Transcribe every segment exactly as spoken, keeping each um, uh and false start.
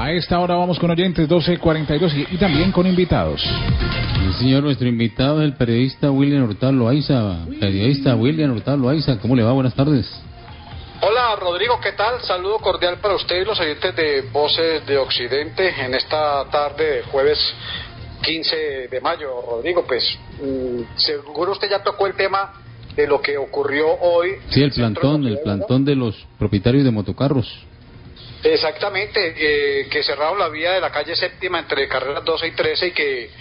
A esta hora vamos con oyentes, doce cuarenta y dos, y, y también con invitados. Sí, señor, nuestro invitado es el periodista William Hurtado Loaiza. Periodista William Hurtado Loaiza, ¿cómo le va? Buenas tardes. Hola Rodrigo, ¿qué tal? Saludo cordial para usted y los oyentes de Voces de Occidente en esta tarde de jueves quince de mayo. Rodrigo, pues mmm, seguro usted ya tocó el tema de lo que ocurrió hoy. Sí, el plantón, el plantón de los propietarios de motocarros. Exactamente, eh, que cerraron la vía de la calle Séptima entre carreras doce y trece y que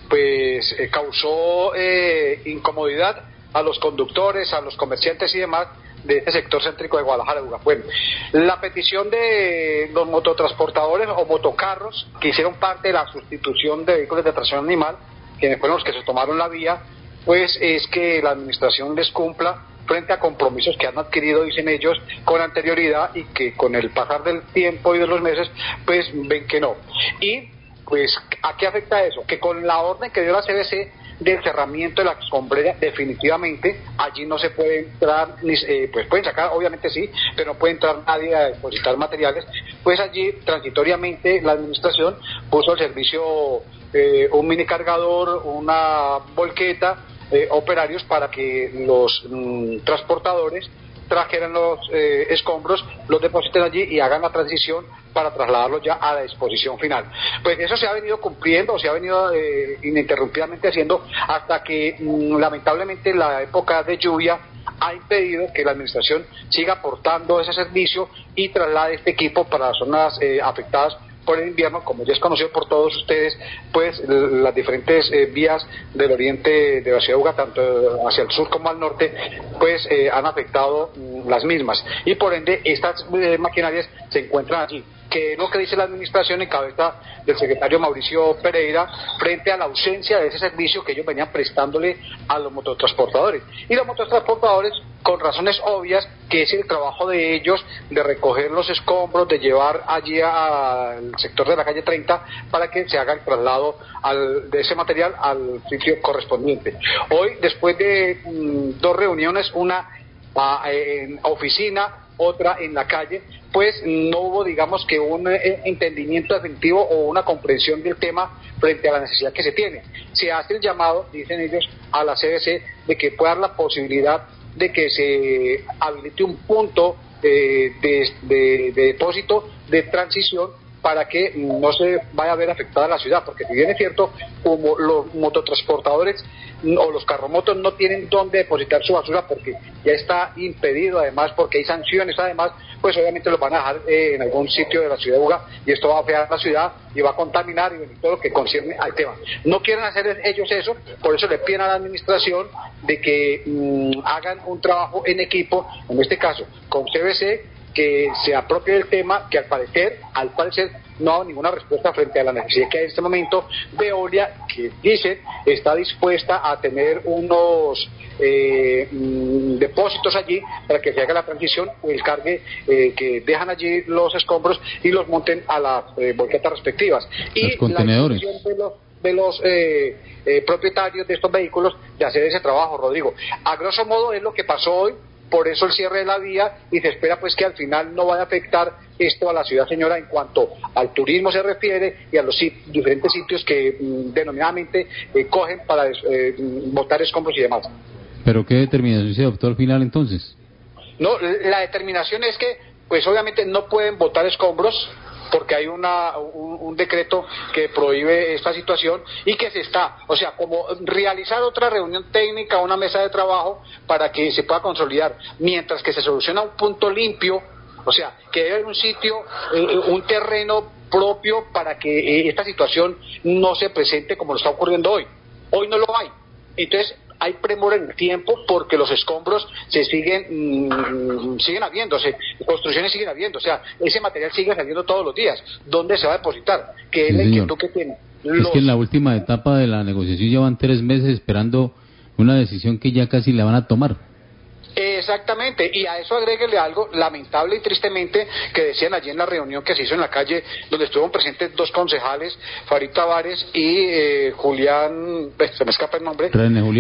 pues eh, causó eh, incomodidad a los conductores, a los comerciantes y demás de este sector céntrico de Guadalajara. Bueno, la petición de los mototransportadores o motocarros que hicieron parte de la sustitución de vehículos de tracción animal, quienes fueron los que se tomaron la vía, pues es que la administración les cumpla frente a compromisos que han adquirido, dicen ellos, con anterioridad y que con el pasar del tiempo y de los meses, pues ven que no. Y pues, ¿a qué afecta eso? Que con la orden que dio la C B C del cerramiento de la escombrera, definitivamente allí no se puede entrar, ni, eh, pues pueden sacar, obviamente sí, pero no puede entrar nadie a depositar materiales. Pues allí transitoriamente la administración puso al servicio eh, un mini cargador, una volqueta, eh, operarios para que los mm, transportadores trajeran los eh, escombros, los depositen allí y hagan la transición para trasladarlos ya a la disposición final. Pues eso se ha venido cumpliendo, se ha venido eh, ininterrumpidamente haciendo hasta que mmm, lamentablemente la época de lluvia ha impedido que la administración siga aportando ese servicio y traslade este equipo para las zonas eh, afectadas por el invierno, como ya es conocido por todos ustedes, pues las diferentes eh, vías del oriente de la ciudad de Bogotá, tanto hacia el sur como al norte, pues eh, han afectado mm, las mismas, y por ende estas eh, maquinarias se encuentran allí. Que es lo que dice la administración en cabeza del secretario Mauricio Pereira frente a la ausencia de ese servicio que ellos venían prestándole a los mototransportadores. Y los mototransportadores, con razones obvias, que es el trabajo de ellos de recoger los escombros, de llevar allí al sector de la calle treinta para que se haga el traslado al, de ese material al sitio correspondiente. Hoy, después de mmm, dos reuniones, una a, en oficina, otra en la calle, pues no hubo, digamos, que un eh, entendimiento efectivo o una comprensión del tema frente a la necesidad que se tiene. Se hace el llamado, dicen ellos, a la C B C de que pueda dar la posibilidad de que se habilite un punto eh, de, de, de depósito de transición para que no se vaya a ver afectada la ciudad, porque si bien es cierto, como los mototransportadores o los carromotos no tienen dónde depositar su basura porque ya está impedido, además porque hay sanciones, además, pues obviamente los van a dejar eh, en algún sitio de la ciudad de Bogotá y esto va a afectar la ciudad y va a contaminar y todo lo que concierne al tema. No quieren hacer ellos eso, por eso le piden a la administración de que mmm, hagan un trabajo en equipo, en este caso con C B C, que se apropie del tema, que al parecer, al parecer no ha dado ninguna respuesta frente a la necesidad que hay en este momento. Veolia, que dicen está dispuesta a tener unos eh, mmm, depósitos allí para que se haga la transición, el cargue eh, que dejan allí los escombros y los monten a las eh, volquetas respectivas. Y los contenedores. La de los, de los eh, eh, propietarios de estos vehículos de hacer ese trabajo, Rodrigo. A grosso modo es lo que pasó hoy. Por eso el cierre de la vía, y se espera pues que al final no vaya a afectar esto a la ciudad, señora, en cuanto al turismo se refiere y a los sit- diferentes sitios que mm, denominadamente eh, cogen para eh, botar escombros y demás. ¿Pero qué determinación se adoptó al final entonces? No, la determinación es que pues obviamente no pueden botar escombros porque hay una un, un decreto que prohíbe esta situación y que se está, o sea, como realizar otra reunión técnica, una mesa de trabajo para que se pueda consolidar, mientras que se soluciona un punto limpio, o sea, que debe haber un sitio, eh, un terreno propio para que eh, esta situación no se presente como lo está ocurriendo hoy. Hoy no lo hay. Entonces, hay premura en el tiempo porque los escombros se siguen mmm, siguen habiéndose, construcciones siguen habiendo, o sea, ese material sigue saliendo todos los días. ¿Dónde se va a depositar? ¿Qué es Sí, la señor. inquietud que tiene? Es Los... que en la última etapa de la negociación llevan tres meses esperando una decisión que ya casi la van a tomar. Exactamente, y a eso agréguele algo lamentable y tristemente que decían allí en la reunión que se hizo en la calle, donde estuvieron presentes dos concejales, Farid Tavares y eh, Julián, eh, se me escapa el nombre. René Julián.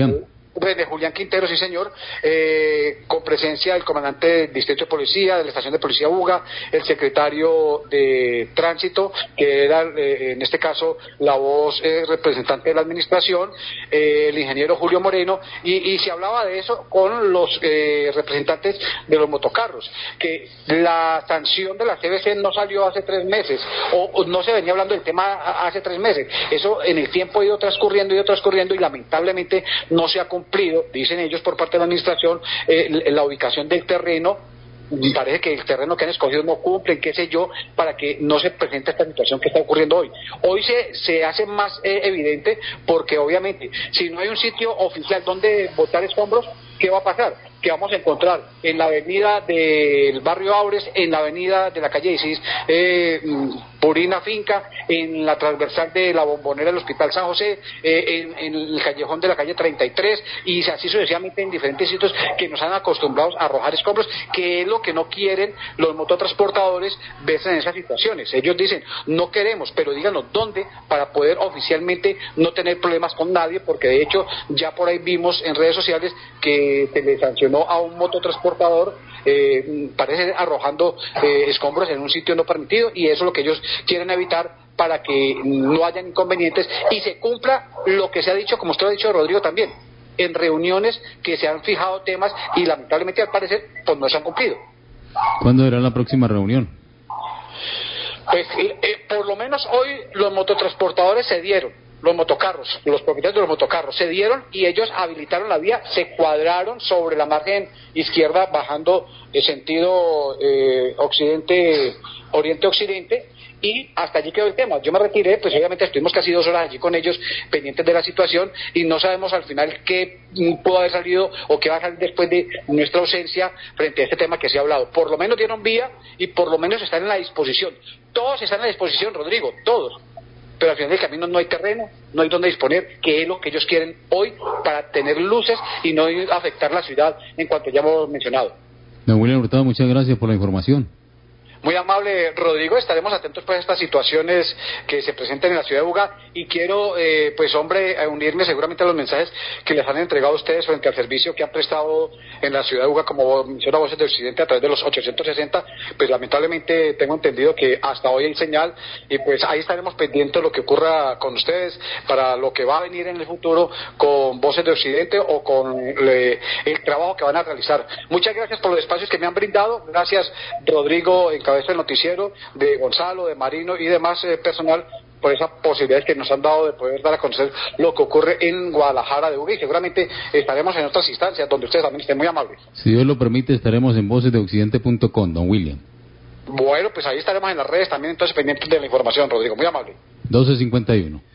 de Julián Quintero, sí señor, eh, con presencia del comandante del distrito de policía, de la estación de policía Buga, el secretario de tránsito, que era eh, en este caso la voz eh, representante de la administración, eh, el ingeniero Julio Moreno, y, y se hablaba de eso con los eh, representantes de los motocarros, que la sanción de la C B C no salió hace tres meses, o, o no se venía hablando del tema hace tres meses, eso en el tiempo ha ido transcurriendo, ido transcurriendo y lamentablemente no se ha cumplido, dicen ellos por parte de la administración, eh, la ubicación del terreno, parece que el terreno que han escogido no cumple, qué sé yo, para que no se presente esta situación que está ocurriendo hoy. Hoy se, se hace más eh, evidente porque obviamente si no hay un sitio oficial donde botar escombros, ¿qué va a pasar? Que vamos a encontrar en la avenida del barrio Aures, en la avenida de la calle dieciséis, eh, Purina Finca, en la transversal de la Bombonera del Hospital San José, eh, en, en el callejón de la calle treinta y tres, y así sucesivamente en diferentes sitios que nos han acostumbrado a arrojar escombros, que es lo que no quieren los mototransportadores verse en esas situaciones. Ellos dicen, no queremos, pero díganos dónde para poder oficialmente no tener problemas con nadie, porque de hecho ya por ahí vimos en redes sociales que se le sancionó a un mototransportador, eh, parece arrojando eh, escombros en un sitio no permitido, y eso es lo que ellos quieren evitar para que no haya inconvenientes y se cumpla lo que se ha dicho, como usted lo ha dicho, Rodrigo, también en reuniones que se han fijado temas y lamentablemente al parecer pues no se han cumplido. ¿Cuándo será la próxima reunión? Pues eh, por lo menos hoy los mototransportadores se dieron, los motocarros, los propietarios de los motocarros se dieron y ellos habilitaron la vía, se cuadraron sobre la margen izquierda bajando en sentido eh, occidente, oriente-occidente, y hasta allí quedó el tema. Yo me retiré, pues obviamente estuvimos casi dos horas allí con ellos pendientes de la situación y no sabemos al final qué pudo haber salido o qué va a salir después de nuestra ausencia frente a este tema que se ha hablado. Por lo menos dieron vía y por lo menos están en la disposición. Todos están en la disposición, Rodrigo, todos. Pero al final del camino no hay terreno, no hay donde disponer, que es lo que ellos quieren hoy para tener luces y no afectar la ciudad en cuanto ya hemos mencionado. Don William Hurtado, muchas gracias por la información. Muy amable, Rodrigo, estaremos atentos pues a estas situaciones que se presenten en la ciudad de Buga y quiero, eh, pues hombre, unirme seguramente a los mensajes que les han entregado a ustedes frente al servicio que han prestado en la ciudad de Buga como emisora Voces del Occidente a través de los ochocientos sesenta, pues lamentablemente tengo entendido que hasta hoy hay señal y pues ahí estaremos pendientes de lo que ocurra con ustedes para lo que va a venir en el futuro con Voces de Occidente o con le, el trabajo que van a realizar. Muchas gracias por los espacios que me han brindado, gracias Rodrigo en cabeza del noticiero, de Gonzalo, de Marino y demás eh, personal por esa posibilidad que nos han dado de poder dar a conocer lo que ocurre en Guadalajara de Buga y seguramente estaremos en otras instancias donde ustedes también estén muy amables. Si Dios lo permite estaremos en voces de occidente punto com, don William. Bueno, pues ahí estaremos en las redes también entonces pendientes de la información, Rodrigo, muy amable. doce cincuenta y uno.